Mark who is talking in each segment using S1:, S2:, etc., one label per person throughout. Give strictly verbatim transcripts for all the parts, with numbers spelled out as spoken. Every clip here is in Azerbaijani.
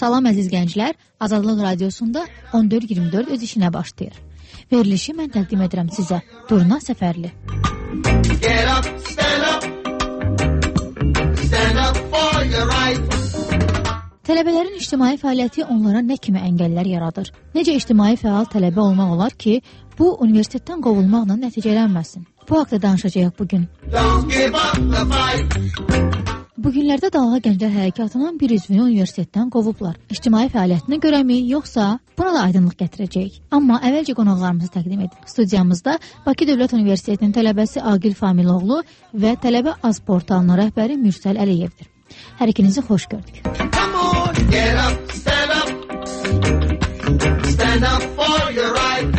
S1: Salam əziz gənclər, Azadlıq Radiosunda on dörd iyirmi dörd öz işinə başlayır. Verilişi mən təqdim edirəm sizə, Durna Səfərli. Get up, stand up. Stand up for your right. Tələbələrin ictimai fəaliyyəti onlara nə kimi əngəllər yaradır? Necə ictimai fəal tələbə olmaq olar ki, bu universitetdən qovulmaqla nəticələnməsin? Bu haqda danışacağıq bugün. Bu günlərdə Dalğa Gənclər Hərəkatının bir üzvünü universitetdən qovublar. İctimai fəaliyyətinə görəmi, yoxsa buna da aydınlıq gətirəcəyik. Amma əvvəlcə qonaqlarımızı təqdim edim. Studiyamızda Bakı Dövlət Universitetinin tələbəsi Aqil Familoğlu və tələbə az portalının rəhbəri Mürsəl Əliyevdir. Hər ikinizi xoş gördük. Get up, stand up. Stand up for your right.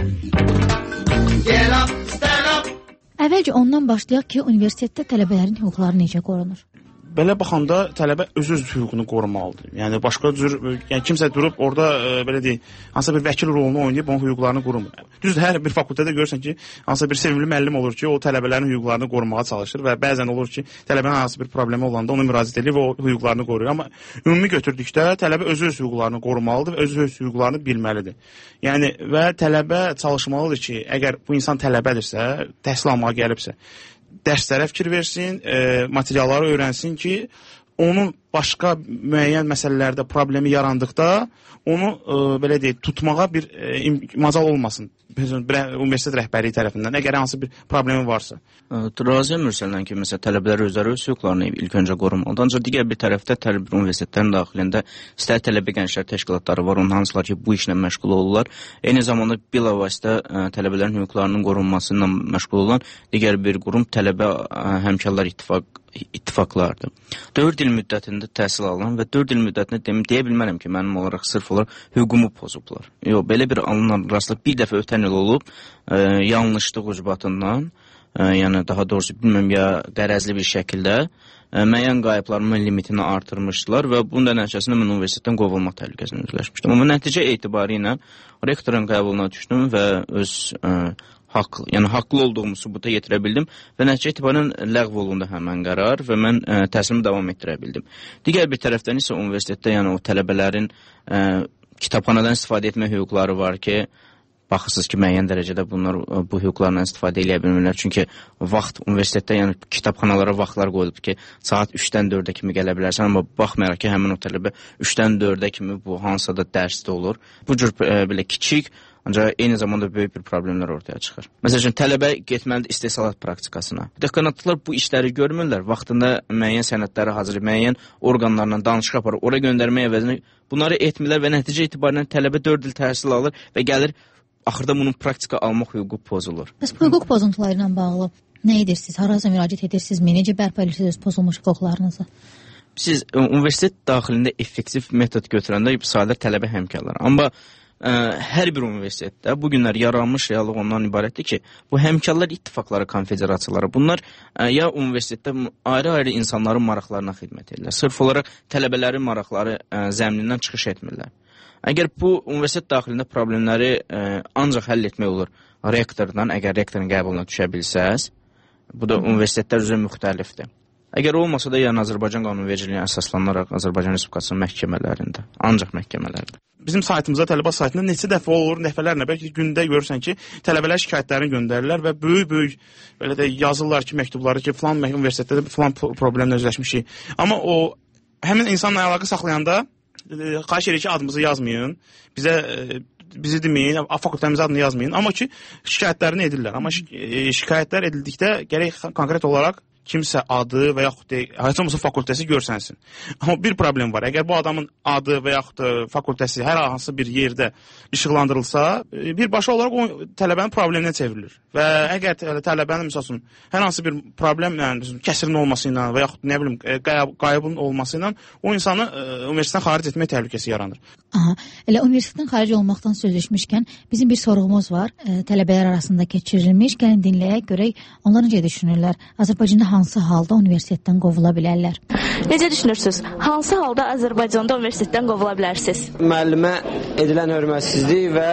S1: Get up, stand up. Əvvəlcə ondan başlayaq ki, universitetdə tələbələrin hüquqları necə qorunur?
S2: Belə baxanda tələbə öz-öz hüququnu qorumalıdır. Yəni başqa cür, yəni kimsə durub orada e, belə deyək, hansısa bir vəkil rolunu oynayıb onun hüquqlarını qorumur. Düzdür, hər bir fakültədə görürsən ki, hansısa bir sevimli müəllim olur ki, o tələbələrin hüquqlarını qorumağa çalışır və bəzən olur ki, tələbənin hansı bir problemi olanda ona müraciət edir və o hüquqlarını qoruyur. Amma ümumi götürdükdə tələbə öz-öz hüquqlarını qorumalıdır və öz-öz hüquqlarını bilməlidir. Yəni və tələbə çalışmalıdır ki, əgər bu insan tələbədirsə, təhsil almağa gəlibsə, dərslərə fikir versin, e, materialları öyrənsin ki, onun başqa müəyyən məsələlərdə problemi yarandıqda onu e, belə deyək, tutmağa bir e, macal olmasın universitet rəhbərliyi tərəfindən, əgər hansı bir problemi varsa.
S3: Razıyam Mürsəldən ki, məsələn, tələbələr özləri öz hüquqlarını ilk öncə qorumalıdır. Ancaq digər bir tərəfdə tələbə universitetlərin daxilində istər tələbə gənclər təşkilatları var, onun hansılar ki, bu işlə məşğul olurlar. Eyni zamanda bilavasitə tələbələrin hüquqlarının qorunması ilə məşğul olan digər bir qurum tələbə həmkarlar ittifaq ittifaqlardır. dörd il müddətində təhsil alınan və dörd il müddətində demim, deyə bilmərəm ki, mənim olaraq sırf olaraq hüququmu pozublar. Yox, belə bir alınan rastlıq bir dəfə ötən il olub, e, yanlışlıq ucbatından, e, yəni daha doğrusu bilməm ya qərəzli bir şəkildə e, müəyyən qayıblarımın limitini artırmışdılar və bunun da nəticəsində mən universitetdən qovulmaq təhlükəsində üzləşmişdim. Amma nəticə etibarı ilə rektorun qəbuluna düşdüm və öz e, haqlı, yəni haqlı olduğumu sübuta yetirə bildim və nəticə etibarən ləğv olundu həmən qərar və mən ə, təhsilimi davam etdirə bildim. Digər bir tərəfdən isə universitetdə yəni o tələbələrin ə, kitabxanadan istifadə etmə hüquqları var ki, baxırsınız ki, müəyyən dərəcədə bunlar ə, bu hüquqlarla istifadə edə bilmirlər. Çünki vaxt universitetdə yəni kitabxanalara vaxtlar qoyulub ki, saat üçdən dördə kimi gələ bilərsən, amma baxmayaraq ki, həmin o tələbə üçdən dördə kimi bu hansısa da dərsdə olur. Bu cür ə, belə kiçik, ancaq eyni zamanda böyük bir problemlər ortaya çıxır. Məsəl üçün, tələbə getməlidir istehsalat praktikasına. Dekanatlar bu işləri görmürlər. Vaxtında müəyyən sənədləri hazırlayıb, müəyyən orqanlarla danışıq aparır, ora göndərmək əvəzinə bunları etmirlər və nəticə etibarən tələbə dörd il təhsil alır və gəlir, axırda bunun praktika almaq hüququ pozulur.
S1: Bəs bu hüquq pozuntuları ilə bağlı nə edirsiniz? Harasa müraciət edirsinizmi? Necə bərpa edirsiniz pozulmuş hüquqlarınızı?
S3: Siz universitet daxilində effektiv metod götürəndə sadə tələbə həmkarları. Amma Ə, hər bir universitetdə bu günlər yaranmış reallıq ondan ibarətdir ki, bu həmkarlar ittifaqları, konfederasiyaları, bunlar ə, ya universitetdə ayrı-ayrı insanların maraqlarına xidmət edirlər. Sırf olaraq tələbələrin maraqları ə, zəminindən çıxış etmirlər. Əgər bu universitet daxilində problemləri ə, ancaq həll etmək olur rektordan, əgər rektorun qəbuluna düşə bilsəz, bu da universitetlər üzrə müxtəlifdir. Əgər olmasa da, yəni Azərbaycan qanunvericiliyinə əsaslanaraq Azərbaycan Respublikasının məhkəmələrində, ancaq məhkəmələrdə.
S2: Bizim saytımızda, tələbə saytında neçə dəfə olur, nəfələrlə, bəlkə gündə görürsən ki, tələbələr şikayətlərini göndərirlər və böyük-böyük belə də yazırlar ki, məktubları ki, filan universitetdə filan problemlə üzləşmişik. Amma o həmin insanla əlaqə saxlayanda e, xahiş edir ki, adımızı yazmayın, bizə e, bizi deməyin, fakültəmizə adını yazmayın, amma ki, şikayətlərini edirlər. Amma şi e, şikayətlər edildikdə gərək konkret olaraq kimsə adı və yaxud heç olmasa fakültəsi görsənsin. Amma bir problem var. Əgər bu adamın adı və yaxud fakültəsi hər hansı bir yerdə işıqlandırılsa, birbaşa olaraq o tələbənin probleminə çevrilir. Və əgər tələbənin məsəl üçün hər hansı bir problem, yəni kəsirin olması ilə və yaxud nə bilim qayıbın olması ilə o insanı universitetdən xaric etmək təhlükəsi yaranır.
S1: Aha, elə universitetdən xaric olmaqdan söz düşmüşkən bizim bir sorğumuz var. E, tələbələr arasında keçirilmiş. Gəlin dinləyək, görək onlar necə düşünürlər. Azərbaycanda hansı halda universitetdən qovula bilərlər?
S4: Necə düşünürsünüz? Hansı halda Azərbaycanda universitetdən qovula bilərsiniz?
S5: Müəllimə edilən hörmətsizlik və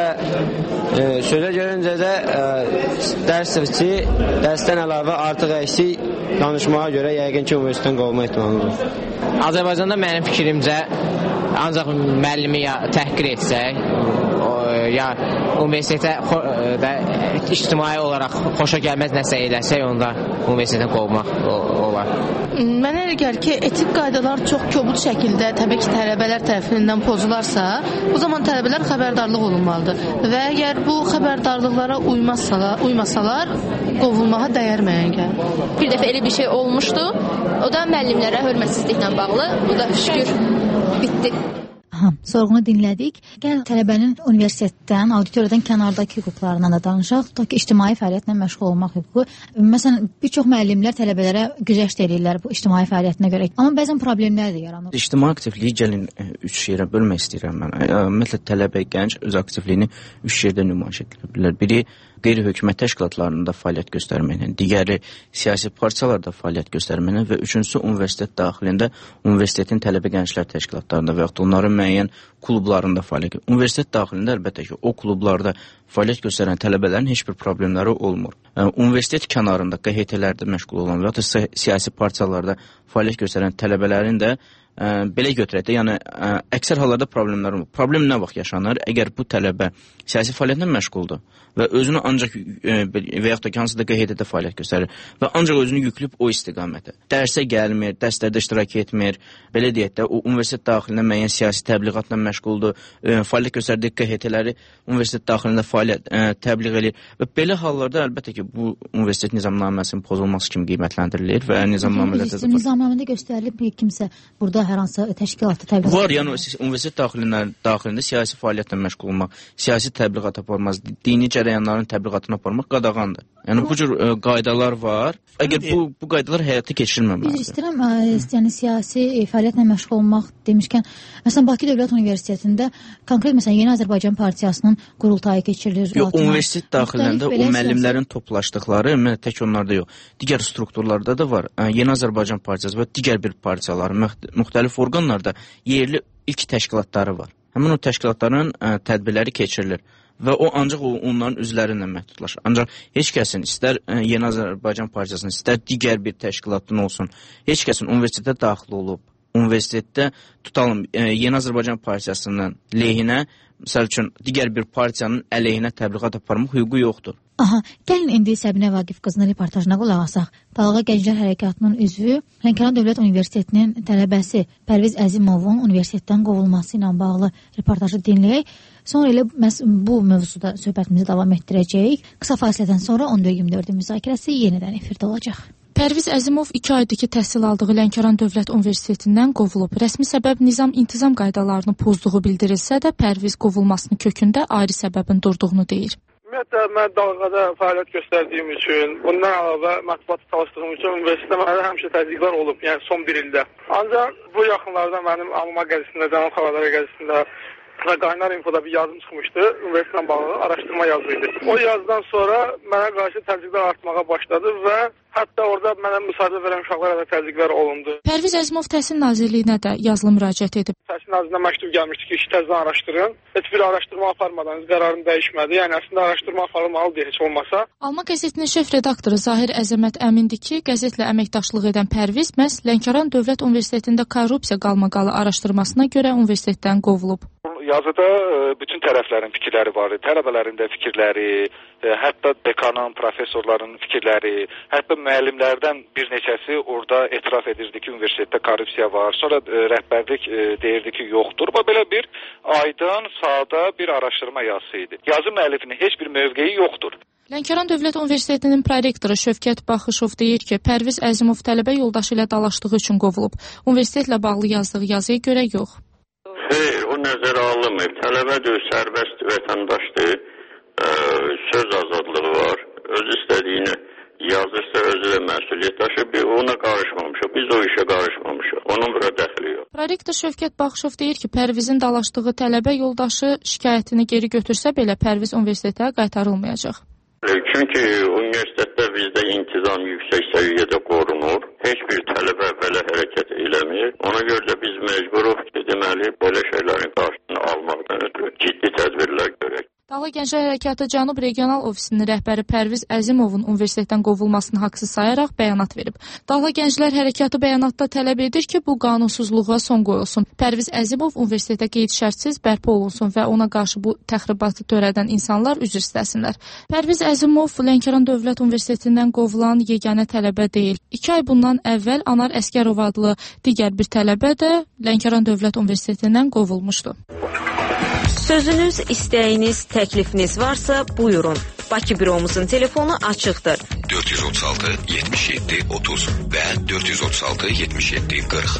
S5: e, sözə görüncə də e, dərs sırçı, dərsdən əlavə artıq əksik danışmağa görə yəqin ki, universitetdən qovulma ehtimalı olur.
S6: Azərbaycanda mənim fikrimcə ancaq müəllimi ya təhqir etsək, o, ya universitetə da ictimai olaraq xoşa gəlməz nəsə eləsək, onda universitetə qovmaq olar.
S7: Mənə elə gəlir ki, etik qaydalar çox kobud şəkildə təbii ki, tələbələr tərəfindən pozularsa, bu zaman tələbələr xəbərdarlıq olunmalıdır və əgər bu xəbərdarlıqlara uymasalar, uymasalar qovulmağa dəyər mənə gəlir.
S8: Bir dəfə elə bir şey olmuşdu, o da müəllimlərə hörmətsizliklə bağlı, bu da şükür bitdi.
S1: Aha, sorğunu dinlədik. Gəl tələbənin universitetdən, auditoriyadan kənardakı hüquqlarından da danışaq. Tutaq ki, ictimai fəaliyyətlə məşğul olmaq hüququ. Məsələn, bir çox müəllimlər tələbələrə güzəşt edirlər bu ictimai fəaliyyətinə görə. Amma bəzən problemlər də yaranır.
S3: İctimai aktivliyi gəlin üç yerə bölmək istəyirəm mən. Ümumiyyətlə tələbə, gənc öz aktivliyini üç yerdə nümayiş edə bilər. Biri qeyri-hökumət təşkilatlarında fəaliyyət göstərməklə, digəri siyasi partiyalarda fəaliyyət göstərməklə və üçüncüsü universitet daxilində universitetin tələbə gənclər təşkilatlarında və yaxud onların müəyyən klublarında fəaliyyət. Universitet daxilində əlbəttə ki, o klublarda fəaliyyət göstərən tələbələrin heç bir problemləri olmur. Universitet kənarında Q H T-lərdə məşğul olan və ya siyasi partiyalarda fəaliyyət göstərən tələbələrin də ə, belə götürək də, yəni ə, əksər hallarda problemlər olmur. Problem nə vaxt yaşanır? Əgər bu tələbə siyasi fəaliyyətlə məşğuldur və özünü ancaq ə, və yaxud da hansısa Q H T-də fəaliyyət göstərir və ancaq özünü yüklüb o istiqamətə. Dərsə gəlmir, dərslərdə iştirak etmir, belə deyək də, o universitet daxilində müəyyən siyasi təbliğatla məşğuldur, ə, fəaliyyət göstərdiyi Q H T-ləri universitet daxilində fəaliyyət ə, təbliğ edir və belə hallarda əlbəttə ki, bu universitet nizamnaməsinin pozulması kimi qiymətləndirilir və nizamnamələrdə
S1: də nizamnamədə göstərilib bir kimsə burada hər hansı təşkilatda təbliğat
S3: var, yəni universitet daxilində, daxilində siyasi fəaliyyətlə məşğul olmaq, siyasi təbliğat aparmaz, dini cərəyanların təbliğatını aparmaq qadağandır. Yəni bu cür ə, qaydalar var. Əgər bu bu qaydalar həyata keçirilməməlidir.
S1: İstəyirəm, yəni siyasi fəaliyyətlə məşğul olmaq demişkən, məsələn Bakı Dövlət Universitetində konkret məsələn Yeni Azərbaycan Partiyasının qurultayı keçirilir.
S3: Yox, universitet daxilində o müəllimlərin toplaşdıqları, tək onlarda yox, digər strukturlarda da var. Yeni Azərbaycan Partiyası və digər bir partiyalar, müxtəlif orqanlarda yerli ilk təşkilatları var. Həmin o təşkilatların ə, tədbirləri keçirilir və o ancaq o, onların üzvlərinlə məhdudlaşır. Ancaq heç kəsin, istər ə, Yeni Azərbaycan Partiyasının, istər digər bir təşkilatın olsun, heç kəsin universitetə daxil olub, universitetdə tutalım ə, Yeni Azərbaycan Partiyasının lehinə, məsəl üçün digər bir partiyanın əleyhinə təbliğat aparmaq hüququ yoxdur.
S1: Aha, gəlin indi Səbinə Vaqif qızının reportajına qulaq asaq. Balığa Gənclər Hərəkatının üzvü, Lənkəran Dövlət Universitetinin tələbəsi Pərviz Əzimovun universitetdən qovulması ilə bağlı reportajı dinləyək. Sonra elə bu mövzuda söhbətimizi davam etdirəcəyik. Qısa fasilədən sonra on dörd iyirmi dördün müzakirəsi yenidən efirdə olacaq.
S9: Pərviz Əzimov iki aydır ki, təhsil aldığı Lənkəran Dövlət Universitetindən qovulub. Rəsmi səbəb nizam-intizam qaydalarını pozduğu bildirilsə də, Pərviz qovulmasının kökündə ayrı səbəbin durduğunu deyir.
S10: Ümumiyyətlə, mən dalğada fəaliyyət göstərdiyim üçün, bundan əlavə mətbuatı çalışdığım üçün universitetdə mənə həmişə təzyiqlər olub, yəni son bir ildə. Ancaq bu yaxınlarda mənim Alma qəzetində, Cənab Xəbərlər qəzetində və Qaynar Infoda bir yazım çıxmışdı, universitetlə bağlı araşdırma yazıydı. O yazdan sonra mənə qarşı təzyiqlər artmağa başladı və hətta orada mənə müsahidə verən uşaqlara da təzyiqlər olundu.
S9: Pərviz Əzimov Təhsil Nazirliyinə də yazılı müraciət edib.
S10: Təhsil Nazirliyinə məktub gəlmişdi ki, işi təzədən araşdırın. Heç bir araşdırma aparmadan qərarını dəyişmədi. Yəni əslində araşdırma aparılmalıdır heç olmasa.
S9: Alma qəzetinin şef redaktoru Zahir Əzəmət əmindir ki, qəzetlə əməkdaşlıq edən Pərviz məhz Lənkəran Dövlət Universitetində korrupsiya qalmaqalı araşdırmasına görə universitetdən qovulub.
S11: Yazıda bütün tərəflərin fikirləri var, tələbələrin də fikirləri, hətta dekanın, professorların fikirləri, hətta müəllimlərdən bir neçəsi orada etiraf edirdi ki, universitetdə korrupsiya var. Sonra rəhbərlik deyirdi ki, yoxdur. Bu belə bir aydın, sadə bir araşdırma yazısı idi. Yazı müəllifinin heç bir mövqeyi yoxdur.
S9: Lənkəran Dövlət Universitetinin prorektoru Şövkət Baxışov deyir ki, Pərviz Əzimov tələbə yoldaşı ilə dalaşdığı üçün qovulub. Universitetlə bağlı yazdığı yazıya görə yox.
S12: Xeyr, o nəzərə alınmır. Tələbədir, sərbəst vətəndaşdır, ə, söz azadlığı var, öz istədiyini yazırsa özü də məsuliyyət daşır, ona qarışmamışıq, biz o işə qarışmamışıq, onun bura dəxli yox.
S9: Prorektor Şövkət Baxışov deyir ki, Pərvizin dalaşdığı tələbə yoldaşı şikayətini geri götürsə belə Pərviz universitetə qaytarılmayacaq.
S12: Çünki universitetdə bizdə intizam yüksək səviyyədə qorunur. Heç bir tələbə belə hərəkət eləmir. Ona görə də biz məcburuq ki, deməli, belə şeylərin qarşısını almaqdan ötürü ciddi tədbirlər görək.
S9: Dağlı Dağla Gənclər Hərəkatı Cənub Regional Ofisinin rəhbəri Pərviz Əzimovun universitetdən qovulmasını haqsız sayaraq bəyanat verib. Dağla Gənclər Hərəkatı bəyanatda tələb edir ki, bu qanunsuzluğa son qoyulsun. Pərviz Əzimov universitetə qeyd-şərtsiz bərpa olunsun və ona qarşı bu təxribatı törədən insanlar üzr istəsinlər. Pərviz Əzimov Lənkəran Dövlət Universitetindən qovulan yeganə tələbə deyil. İki ay bundan əvvəl Anar Əskərov adlı digər bir tələbə də Lənkəran Dövlət Universitetindən qovulmuşdu.
S13: Sözünüz, istəyiniz, təklifiniz varsa buyurun. Bakı büromuzun telefonu açıqdır.
S14: dörd yüz otuz altı yetmiş yeddi otuz və dörd yüz otuz altı yetmiş yeddi qırx.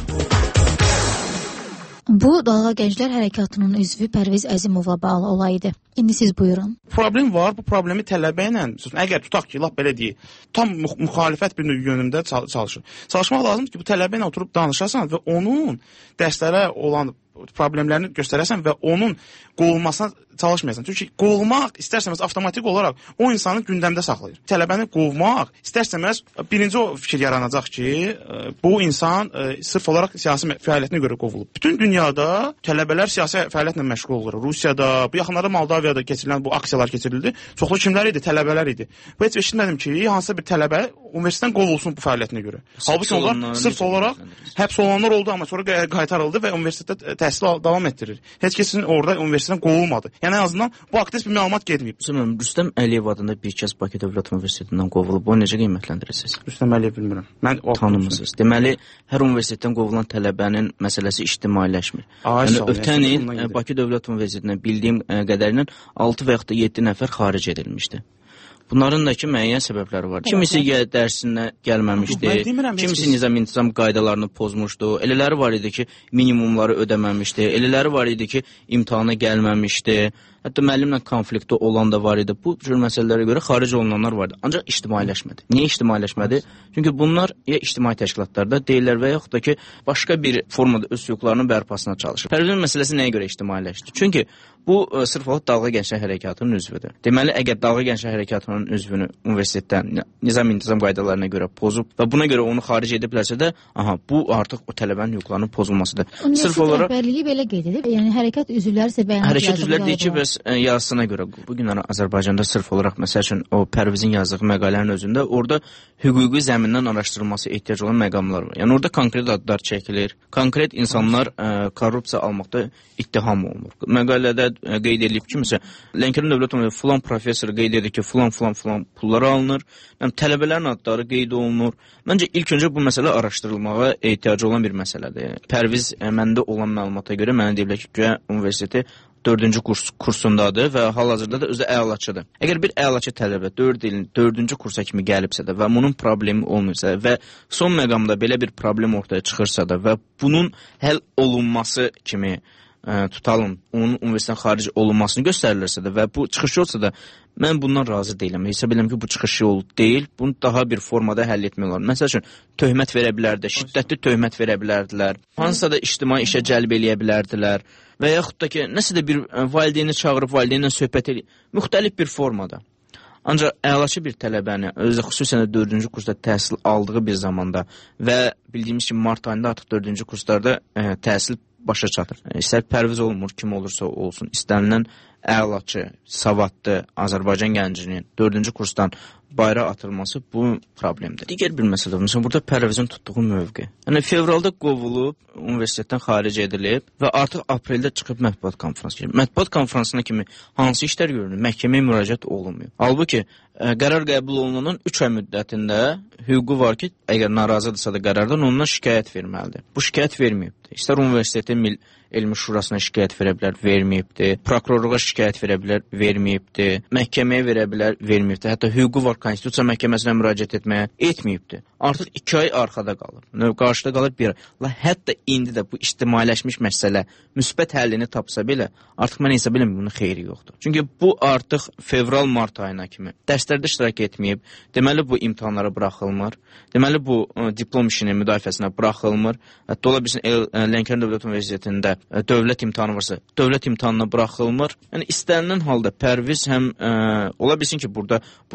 S1: Bu, Dağla Gənclər Hərəkatının üzvü Pərviz Əzimovla bağlı olaydı. İndi siz buyurun.
S2: Problem var, bu problemi tələbə ilə, əgər tutaq ki, lap belə deyək, tam müxalifət bir yönündə çalışır. Çalışmaq lazımdır ki, bu tələbə ilə oturub danışasan və onun dərslərə olan problemlərini göstərəsən və onun qovulmasına çalışmayasan. Çünki qovulmaq istərsəməz avtomatik olaraq o insanı gündəmdə saxlayır. Tələbəni qovmaq istərsəməz birinci o fikir yaranacaq ki, bu insan sırf olaraq siyasi fəaliyyətinə görə qovulub. Bütün dünyada tələbələr siyasi fəaliyyətlə məşğul olur. Rusiyada, bu yaxınlarda Moldaviyada keçirilən bu aksiyalar keçirildi. Çoxlu kimlər idi? Tələbələr idi. Bu heç eşitmədim ki, hansısa bir tələbə universitetdən qovulsun bu fəaliyyətinə görə. Halbuki onlar sırf olaraq həbs olunanlar oldu, amma sonra qaytarıldı və universitetdə təhsil davam etdirir. Heç kəsin orada universitetdən qovulmadı. Yəni, en azından bu haqda bir məlumat getməyib.
S3: Rüstəm Əliyev adında bir kəs Bakı Dövlət Universitetindən qovulub. O necə qiymətləndirirsiniz?
S2: Rüstəm Əliyev bilmirəm. Mən
S3: tanımırsınız. Deməli, hər universitetdən qovulan tələbənin məsələsi ictimailəşmir. Yəni, ötən il Bakı Dövlət Universitetindən bildiyim qədərilə altı və yaxud da yeddi nəfər xaric edilmişdi. Bunların da ki, müəyyən səbəbləri var. Kimisi dərsinə gəlməmişdi, kimisi nizam-intizam qaydalarını pozmuşdu, elələri var idi ki, minimumları ödəməmişdi, elələri var idi ki, imtahana gəlməmişdi, hətta müəllimlə konflikti olan da var idi. Bu cür məsələlərə görə xaric olunanlar vardı. Ancaq ictimailəşmədi. Niyə ictimailəşmədi? Çünki bunlar ya ictimai təşkilatlarda deyirlər və yaxud da ki, başqa bir formada öz hüquqlarının bərpasına çalışır. Pərvizin məsələsi nəyə görə ictimailəşdi? Çünki bu sırf olaraq Dağla Gənclər Hərəkatının üzvüdür. Deməli, əgər Dağla Gənclər Hərəkatının üzvünü universitetdən nizam-intizam qaydalarına görə pozub və buna görə onu xaric ediblərsə də, aha, bu artıq o tələbənin hüquqlarının pozulmasıdır.
S1: Sırf olaraq rəhbərliyi belə qeyd edib, yəni hərəkat üzvləri isə bəyanat yazıb.
S3: Hərəkat üzvləri deyir ki, bəs yazısına görə bu gün Azərbaycanda sırf olaraq məsəl üçün o Pərvizin yazdığı məqalələrin özündə orada hüquqi zəmindən araşdırılması ehtiyac olan məqamlar var. Yəni orada konkret adlar çəkilir, konkret insanlar ə, korrupsiya almaqda ittiham olunur. Məqalədə qeyd edilib ki, məsələn, Lənkəran Dövlət Universiteti filan professor qeyd edir ki, filan filan filan pulları alınır. Yəni tələbələrin adları qeyd olunur. Məncə ilk öncə bu məsələ araşdırılmağa ehtiyacı olan bir məsələdir. Pərviz məndə olan məlumata görə mənə deyiblər ki, güya universiteti dördüncü kurs kursundadır və hal-hazırda da özü əlaçıdır. Əgər bir əlaçı tələbə dörd ilin dördüncü kursa kimi gəlibsə də və bunun problemi olmursa və son məqamda belə bir problem ortaya çıxırsa da və bunun həll olunması kimi ə, tutalım, onun universitetdən xaric olunmasını göstərilirsə də və bu çıxış olsa da mən bundan razı deyiləm. Hesab edirəm ki, bu çıxış yolu deyil. Bunu daha bir formada həll etmək olar. Məsəl üçün, töhmət verə bilərdi, şiddətli töhmət verə bilərdilər, hansısa da ictimai işə cəlb eləyə bilərdilər və yaxud da ki, nəsə də bir valideyni çağırıb, valideynlə söhbət eləyib, müxtəlif bir formada. Ancaq əlaçı bir tələbəni, özü xüsusən də dördüncü kursda təhsil aldığı bir zamanda və bildiyimiz ki, mart ayında artıq dördüncü kurslarda ə, təhsil başa çatır. İstər Pərviz olmur, kim olursa olsun, istənilən əlaçı, savadlı Azərbaycan gəncinin dördüncü kursdan bayrağa atılması bu problemdir. Digər bir məsələ, məsələn, burada Pərvizin tutduğu mövqe. Yəni, fevralda qovulub, universitetdən xaric edilib və artıq apreldə çıxıb mətbuat konfransı gedir. Mətbuat konfransına kimi hansı işlər görünür? Məhkəməyə müraciət olunmuyor. Halbuki, qərar qəbul olunanın üç ay müddətində hüququ var ki, əgər narazıdırsa da qərardan ondan şikayət verməlidir. Bu şikayət verməyibdir. İstər universitetin mil elmi şurasına şikayət verə bilər, verməyibdir. Prokurorluğa şikayət verə bilər, verməyibdir. Məhkəməyə verə bilər, verməyibdir. Hətta hüququ var konstitusiya məhkəməsinə müraciət etməyə, etməyibdir. Artıq iki ay arxada qalır. Qarşıda qalır bir ay. La, hətta indi də bu ictimailəşmiş məsələ müsbət həllini tapsa belə, artıq mən hesab edirəm bunun xeyri yoxdur. Çünki bu artıq fevral-mart ayına kimi dərslərdə iştirak etməyib, deməli bu imtahanlara buraxılmır. Deməli bu ə, diplom işinin müdafiəsinə buraxılmır. Hətta ola bilsin Lənkəran Dövlət Universitetində ə, dövlət imtahanı varsa, dövlət imtahanına buraxılmır. Yəni istənilən halda Pərviz həm ə, ola bilsin ki, burada bunun bu, bu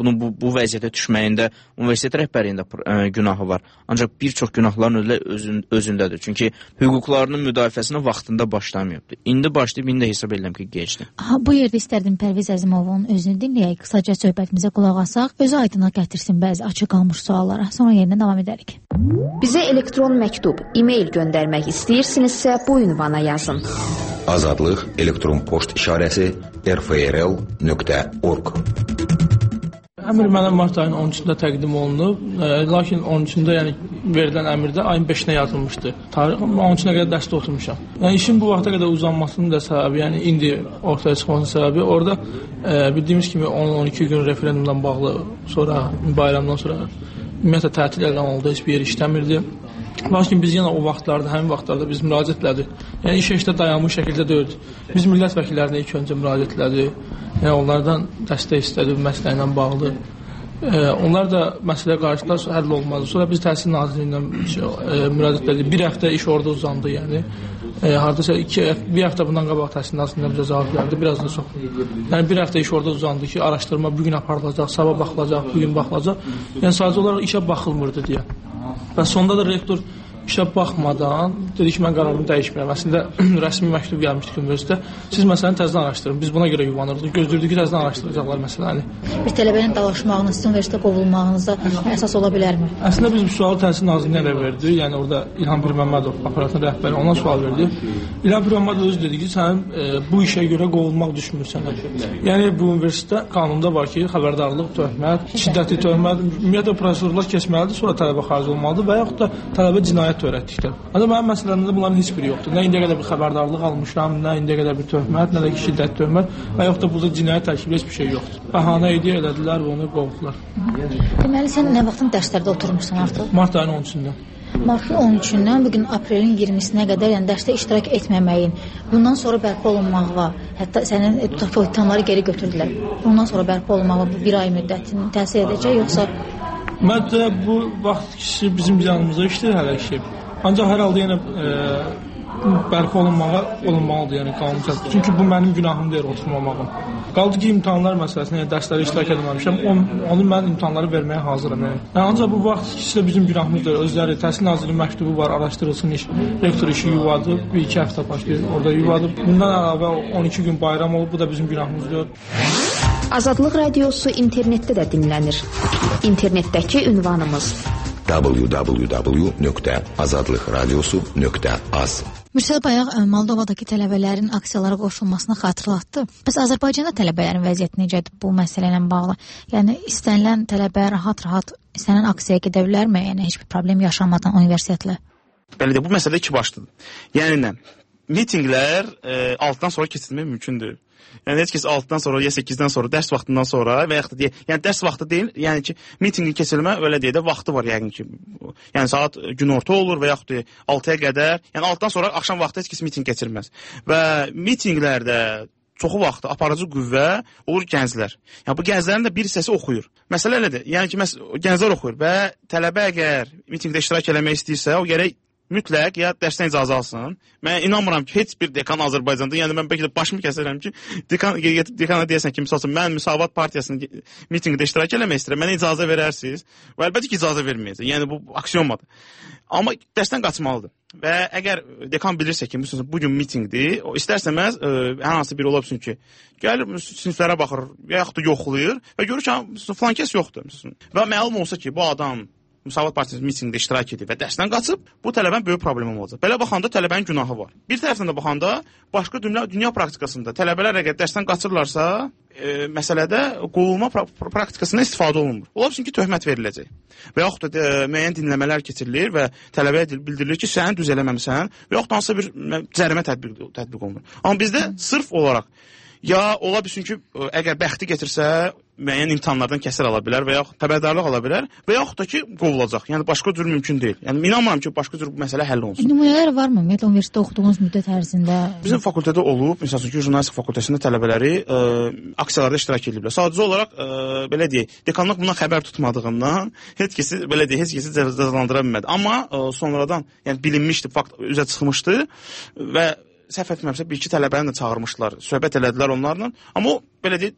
S3: bu vəziyyətə düşməyində universitet rəhbərliyində ə, günahı var. Ancaq bir çox günahların özü özün, özündədir. Çünki hüquqlarının müdafiəsinə vaxtında başlamayıbdır. İndi başlayıb, indi hesab edirəm ki, gecdir.
S1: Aha, bu yerdə istərdim Pərviz Əzimovun özünü dinləyək, qısaca söhbətimizə qulaq asaq, özü aydınlıq gətirsin bəzi açıq qalmış suallara. Sonra yerindən davam edərik.
S15: Bizə elektron məktub, e-mail göndərmək istəyirsinizsə bu ünvana yazın.
S16: Azadlıq elektron poçt işarəsi r f r l nöqtə org.
S17: Əmr mənə mart ayının on üçündə təqdim olunub, e, lakin on üçündə yəni verilən əmrdə ayın beşinə yazılmışdı. Tarix on üçünə qədər dərsdə oturmuşam. Yəni işin bu vaxta qədər uzanmasının da səbəbi, yəni indi ortaya çıxmasının səbəbi orada e, bildiyimiz kimi on on iki gün referendumdan bağlı, sonra bayramdan sonra ümumiyyətlə tətil elan oldu, heç bir yer işləmirdi. Lakin biz yenə o vaxtlarda, həmin vaxtlarda biz müraciət elədik. Yəni iş işdə dayanmış şəkildə deyildi. Biz millət vəkillərinə ilk öncə müraciət elədik. Yəni onlardan dəstək istədik bu məsələ ilə bağlı. E, onlar da məsələyə qarşılar həll olmadı. Sonra biz Təhsil Nazirliyinə e, müraciət elədik. Bir həftə iş orada uzandı, yəni. E, hardasa iki, bir həftə bundan qabaq Təhsil Nazirliyinə bizə cavab verdi, biraz da çox. Yəni bir həftə iş orada uzandı ki, araşdırma bugün aparılacaq, sabah baxılacaq, bugün baxılacaq. Yəni sadəcə olaraq işə baxılmırdı deyə. Və sonda da rektor işə baxmadan dedi ki, mən qərarımı dəyişmirəm. Əslində rəsmi məktub gəlmişdi universitetə. Siz məsələni təzədən araşdırın. Biz buna görə yuvanırdıq. Gözlürdük ki, təzədən araşdıracaqlar məsələni.
S1: Bir tələbənin dalaşmağınız, sizin universitetə qovulmağınızda əsas ola bilərmi?
S17: Əslində biz bu sualı Təhsil Nazirliyinə elə verdik. Yəni orada İlham Pirməmmədov aparatın rəhbəri ona sual verdi. İlham Pirməmmədov özü dedi ki, sənin e, bu işə görə qovulmaq düşmür sənə. Yəni bu universitetdə qanunda var ki, xəbərdarlıq, töhmət, şiddətli töhmət, ümumiyyətlə prosedurlar keçməlidir, sonra tələbə xaric olmalıdır və yaxud da tələbə cinayət törətdikdə. Ancaq mənim məsələmdə bunların heç biri yoxdur. Nə indiyə qədər bir xəbərdarlıq almışam, nə indiyə qədər bir töhmət, nə də ki şiddət töhmət və yaxud da burada cinayət tərkibli heç bir şey yoxdur. Bəhanə iddia elədilər və onu qovdular.
S1: Deməli sən nə vaxtın dərslərdə oturmuşsan artıq?
S17: Mart ayının on üçündə.
S1: Martın on üçündən bugün aprelin iyirmisinə qədər, yəni dərsdə iştirak etməməyin, bundan sonra bərpa olunmağa, hətta sənin tutaq ki, imtahanları geri götürdülər. Bundan sonra bərpa olunmağa bu bir ay müddətini təsir edəcək, yoxsa?
S17: Məncə bu vaxt kişi bizim yanımıza işləyir hələ ki. Ancaq hər halda yenə e, bərpa olunmağa olunmalıdır, yəni qanun çatır. Çünki bu mənim günahım deyil oturmamağım. Qaldı ki, imtahanlar məsələsində, yəni dərslərə iştirak etməmişəm, on, onu mən imtahanları verməyə hazıram. Yəni. Yəni, ancaq bu vaxt ikisi də bizim günahımızdır. Özləri Təhsil Nazirliyi məktubu var, araşdırılsın iş. Rektor işi yuvadı, bir iki həftə başlayır, orada yuvadı. Bundan əlavə on iki gün bayram olub, bu da bizim günahımızdır.
S15: Azadlıq radiosu internetdə də dinlənir. İnternetdəki ünvanımız
S16: w w w nöqtə azadlıq radiosu nöqtə az.
S1: Mürsəl bayaq Moldovadakı tələbələrin aksiyalara qoşulmasını xatırlatdı. Bəs Azərbaycanda tələbələrin vəziyyəti necədir bu məsələ ilə bağlı? Yəni istənilən tələbə rahat-rahat istənilən aksiyaya gedə bilərmi? Yəni heç bir problem yaşamadan universitetlə?
S2: Belə də bu məsələ iki başlıdır. Yəni nə? Mitinqlər e, altdan sonra keçirilmək mümkündür. Yəni heç kəs altıdan sonra ya səkkizdən sonra dərs vaxtından sonra və yaxud da deyə, yəni dərs vaxtı deyil, yəni ki, mitinqin keçirilmə elə deyə də vaxtı var yəqin ki. Yəni saat günorta olur və yaxud da altıya qədər, yəni altıdan sonra axşam vaxtı heç kəs mitinq keçirməz. Və mitinqlərdə çoxu vaxtı aparıcı qüvvə olur gənclər. Yəni bu gənclərin də bir hissəsi oxuyur. Məsələ elədir. Yəni ki, məs gənclər oxuyur və tələbə əgər mitinqdə iştirak etmək istəyirsə, o gərək mütləq ya dərsdən icazə alsın. Mən inanmıram ki, heç bir dekan Azərbaycanda, yəni mən bəlkə də başımı kəsirəm ki, dekan, dekana deyəsən ki, misal üçün, mən Müsavat Partiyasının mitingdə iştirak eləmək istəyirəm, mənə icazə verərsiniz və əlbəttə ki, icazə verməyəcək. Yəni bu aksiyomadır. Amma dərsdən qaçmalıdır. Və əgər dekan bilirsə ki, misal üçün, bugün mitingdir, o istərsəməz ə, hər hansı biri ola bilsin ki, gəlir siniflərə baxır və yaxud da yoxlayır və görür ki, falan kəs yoxdur. Və məlum olsa ki, bu adam Müsavat Partiyasının mitingdə iştirak edib və dərsdən qaçıb, bu tələbənin böyük problemi olacaq. Belə baxanda tələbənin günahı var. Bir tərəfdən də baxanda, başqa dünya, dünya praktikasında tələbələr əgər dərsdən qaçırlarsa, e, məsələdə qovulma pra praktikasından istifadə olunmur. Ola bilsin ki, töhmət veriləcək. Və yaxud da e, müəyyən dinləmələr keçirilir və tələbəyə bildirilir ki, sən düz eləməmsən və yaxud da hansısa bir cərimə tətbiq, tətbiq olunur. Amma bizdə sırf olaraq, ya ola bilsin ki, əgər bəxti getirsə, müəyyən imtahanlardan kəsir ala bilər və yaxud xəbərdarlıq ala bilər və yaxud da ki, qovulacaq. Yəni, başqa cür mümkün deyil. Yəni, inanmıram ki, başqa cür bu məsələ həll olunsun.
S1: Nümunələr varmı? Ümumiyyətlə, universitetdə oxuduğunuz müddət ərzində? Bizim
S2: fakültədə olub, məsəl üçün ki, jurnalistik fakültəsində tələbələri ə, aksiyalarda iştirak ediblər. Sadəcə olaraq, ə, belə deyək, dekanlıq bundan xəbər tutmadığından heç kəsi, belə deyək, heç kəsi cəzalandıra bilmədi. Amma ə, sonradan, yəni bilinmişdi, fakt üzə çıxmışdı və səhv etmirəmsə, bir-iki tələbəni də çağırmışlar, söhbət elədilər onlarla. Amma o, belə deyək,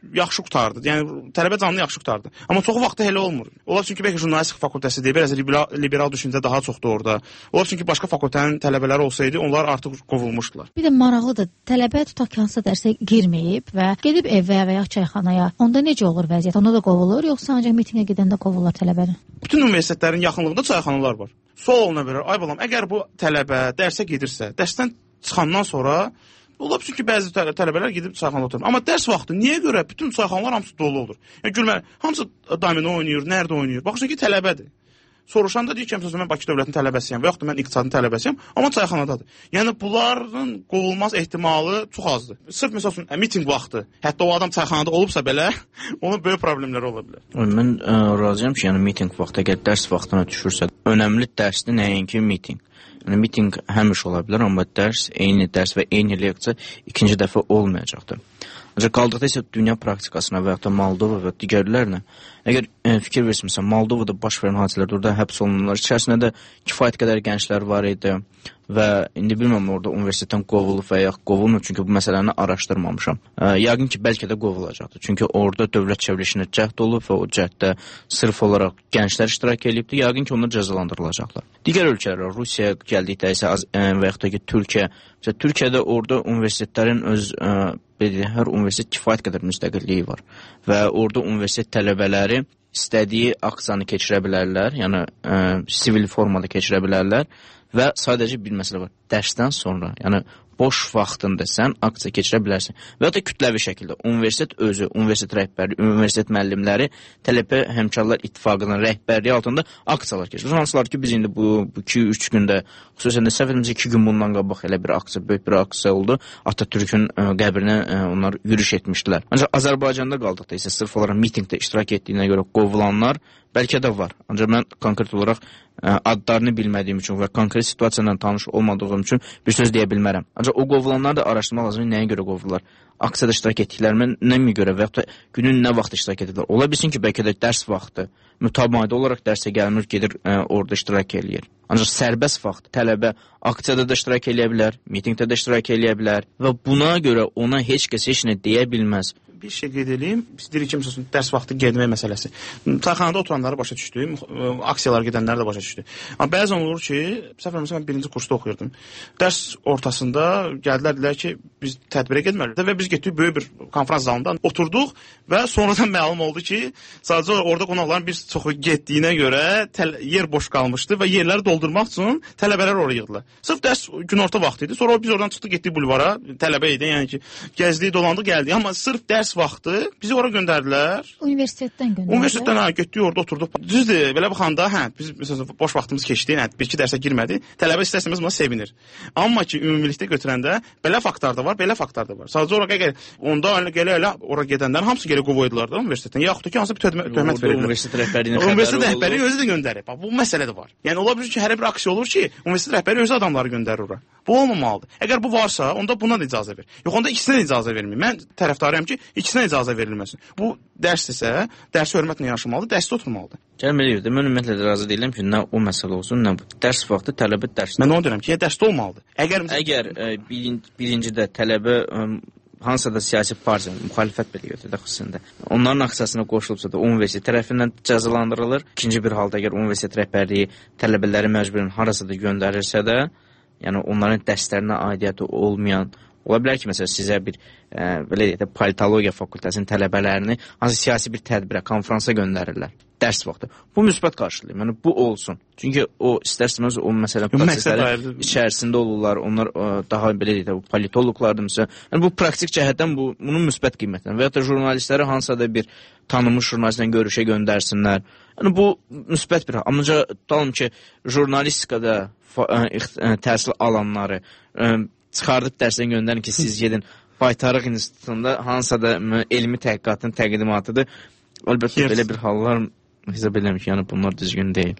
S2: yaxşı qutardı. Yəni tələbə canını yaxşı qutardı. Amma çox vaxt elə olmur. Olar çünki bəlkə jurnalistika fakültəsi deyil, biraz liberal, liberal düşüncə daha çoxdur orada. Olar çünki başqa fakültənin tələbələri olsaydı, onlar artıq qovulmuşdular.
S1: Bir də maraqlıdır. Tələbə tutaq ki, hansısa dərsə girməyib və gedib evə və ya çayxanaya. Onda necə olur vəziyyət? Onda da qovulur, yoxsa ancaq mitinqə gedəndə qovulur tələbənin?
S2: Bütün universitetlərin yaxınlığında çayxanalar var. Sual oluna bilər. Ay balam, əgər bu tələbə dərsə gedirsə, dərsdən çıxandan sonra ola bilsin ki, bəzi tələbələr gedib çayxanada oturur. Amma dərs vaxtı niyə görə bütün çayxanalar hamısı dolu olur? Yəni gülməli, hamısı domino oynayır, nerede oynayır? Baxırsan ki, tələbədir. Soruşanda deyir ki, mən Bakı dövlətinin tələbəsiyəm və yaxud da mən iqtisadın tələbəsiyəm, amma çayxanadadır. Yəni bunların qovulmaz ehtimalı çox azdır. Sırf məsəl üçün mitinq vaxtı, hətta o adam çayxanada olubsa belə, onun böyük problemləri ola bilər.
S3: Mən ə, razıyam ki, yəni mitinq vaxtı, əgər dərs vaxtına düşürsə, önəmli dərsdir nəinki mitinq. Yəni mitinq həmişə ola bilər, amma dərs, eyni dərs və eyni leksiya ikinci dəfə olmayacaqdır. Ancaq qaldıqda isə dünya praktikasına və yaxud da Moldova və digərlərinə, əgər e, fikir versinsə, Moldovada baş verən hadisələr, orada həbs olunanlar içərisində də kifayət qədər gənclər var idi və indi bilməm orada universitetdən qovulub və yaxud qovulmur, çünki bu məsələni araşdırmamışam. E, yəqin ki, bəlkə də qovulacaqdır, çünki orada dövlət çevrilişinə cəhd olub və o cəhddə sırf olaraq gənclər iştirak edibdir, yəqin ki, onlar cəzalandırılacaqlar. Digər ölkələr, Rusiyaya gəldikdə isə e, və yaxud da ki, Türkiyə, mesela, Türkiyədə orada universitetlərin öz e, belə, hər universitet kifayət qədər müstəqilliyi var və orada universitet tələbələri istədiyi aksiyanı keçirə bilərlər, yəni ə, sivil formada keçirə bilərlər və sadəcə bir məsələ var, dərsdən sonra, yəni boş vaxtında sən aksiya keçirə bilərsən və ya da kütləvi şəkildə universitet özü, universitet rəhbəri, universitet müəllimləri tələbə həmkarlar ittifaqının rəhbərliyi altında aksiyalar keçirir. Hansılar ki, biz indi bu iki üç gündə, xüsusən də səhv etmirəmsə iki gün bundan qabaq elə bir aksiya, böyük bir aksiya oldu. Atatürkün ə, qəbrinə ə, onlar yürüş etmişdilər. Ancaq Azərbaycanda qaldıqda isə sırf olaraq mitinqdə iştirak etdiyinə görə qovulanlar bəlkə də var. Ancaq mən konkret olaraq ə, adlarını bilmədiyim üçün və konkret situasiyadan tanış olmadığım üçün bir söz deyə bilmərəm. Ancaq o qovulanlar da araşdırmaq lazım, nəyə görə qovurlar? Aksiyada iştirak etdiklərimə nə mi görə və yaxud da günün nə vaxt iştirak edirlər? Ola bilsin ki, bəlkə də dərs vaxtı mütəmadi olaraq dərsə gəlmir, gedir ə, orada iştirak eləyir. Ancaq sərbəst vaxt tələbə aksiyada da iştirak eləyə bilər, mitingdə də iştirak eləyə bilər və buna görə ona heç kəs heç nə deyə bilməz.
S2: Bir şey qeyd edeyim. Biz deyirik ki, məsələn, dərs vaxtı getmək məsələsi. Çayxanada oturanları başa düşdü, aksiyalar gedənləri də başa düşdü. Amma bəzən olur ki, səhv etmirəmsə mən birinci kursda oxuyurdum. Dərs ortasında gəldilər, dedilər ki, biz tədbirə getməlidir və biz getdik böyük bir konfrans zalında oturduq və sonradan məlum oldu ki, sadəcə orada qonaqların bir çoxu getdiyinə görə yer boş qalmışdı və yerləri doldurmaq üçün tələbələr oraya yığdılar. Sırf dərs günorta vaxtı idi. Sonra biz oradan çıxdıq, getdik bulvara, tələbə idi, yəni ki, gəzdik, dolandıq, gəldik. Amma sırf dərs vaxtı bizi ora göndərdilər.
S1: Universitetdən göndərdilər.
S2: Universitetdən ha, getdik, orada oturduq. Düzdür, belə baxanda, hə, biz məsələn boş vaxtımız keçdi, hə, bir-iki dərsə girmədi. Tələbə istəsəmiz buna sevinir. Amma ki, ümumilikdə götürəndə belə faktlar da var, belə faktlar da var. Sadəcə olaraq əgər onda elə elə ora gedənlər hamısı gələ qovoydular da universitetdən. Yaxud da ki, hansı bir töhmət verirlər.
S3: Universitet rəhbərinin xəbəri
S2: Universitet rəhbəri özü də göndərib. Bax, bu məsələ də var. Yəni ola bilər ki, hər bir aksiya olur ki, universitet rəhbəri özü adamları göndərir ora. Bu olmamalıdır. Əgər bu varsa, onda buna da icazə ver. Yox, onda ikisinə də icazə vermir. Mən tərəfdarıyam ki, ikisinə icazə verilməsin. Bu dərsdirsə, dərsi hörmətlə yaşamalıdır, dərsdə oturmalıdır.
S3: Gəlmə eləyirdi. Mən ümumiyyətlə də razı deyiləm ki, nə o məsələ olsun, nə bu. Dərs vaxtı tələbə dərsdə.
S2: Mən onu deyirəm ki, dərsdə olmalıdır. Əgər
S3: əgər ə, birinci, birincidə tələbə ə, hansısa da siyasi partiya, müxalifət belə götürdək xüsusunda. Onların aksiyasına qoşulubsa da universitet tərəfindən cəzalandırılır. İkinci bir halda əgər universitet rəhbərliyi tələbələri məcburen harasa da göndərirsə də, yəni onların dərslərinə aidiyyəti olmayan, ola bilər ki, məsələn, sizə bir ə, belə deyək də, politologiya fakültəsinin tələbələrini hansı siyasi bir tədbirə, konfransa göndərirlər dərs vaxtı. Bu müsbət qarşılayır. Yəni bu olsun. Çünki o istərsiniz o məsələ prosesləri içərisində olurlar. Onlar ə, daha belə deyək də, politoloqlardır məsələn. Yəni bu praktik cəhətdən bu bunun müsbət qiymətindən və ya da jurnalistləri hansısa da bir tanınmış jurnalistlə görüşə göndərsinlər. Yəni bu müsbət bir. Ancaq tutalım ki, jurnalistikada ə, ə, təhsil alanları ə, çıxardıb dərsdən göndərin ki, siz gedin Baytarıq İnstitutunda hansısa da elmi təhqiqatın təqdimatıdır. Əlbəttə belə bir hallar hesab edirəm ki, yəni bunlar düzgün deyil.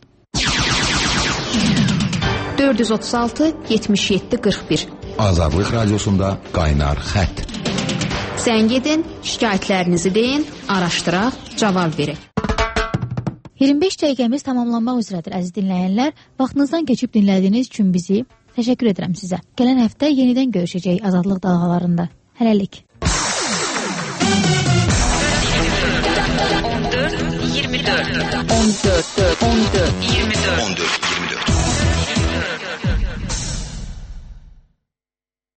S15: dörd yüz otuz altı yetmiş yeddi qırx bir
S16: Azadlıq Radiosunda Qaynar Xətt.
S15: Zəng edin, şikayətlərinizi deyin, araşdıraq, cavab verək.
S1: iyirmi beş dəqiqəmiz tamamlanmaq üzrədir, əziz dinləyənlər. Vaxtınızdan keçib dinlədiyiniz üçün bizi təşəkkür edirəm sizə. Gələn həftə yenidən görüşəcəyik Azadlıq dalğalarında. Hələlik.
S13: dörd on dörd dörd